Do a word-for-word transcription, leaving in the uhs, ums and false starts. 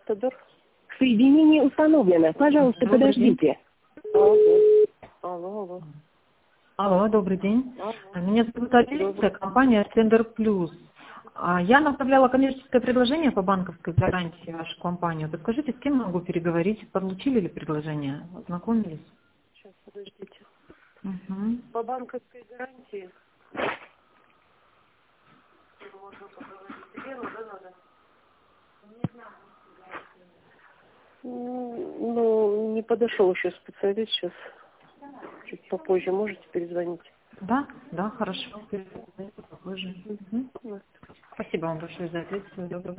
Автодор. Соединение установлено. Пожалуйста, Добрый подождите. Алло, алло, алло. Алло, добрый день. Алло. Меня зовут Алиса, Добрый. компания Tender Plus. А, Я направляла коммерческое предложение по банковской гарантии в вашу компанию. Подскажите, с кем могу переговорить? Получили ли предложение? Ознакомились? Сейчас, подождите. Угу. По банковской гарантии. Ну, ну, не подошел еще специалист сейчас. Чуть попозже можете перезвонить? Да, да, хорошо. Перезвоните попозже. Мгм. Вот. Спасибо вам большое за ответ. Всего доброго.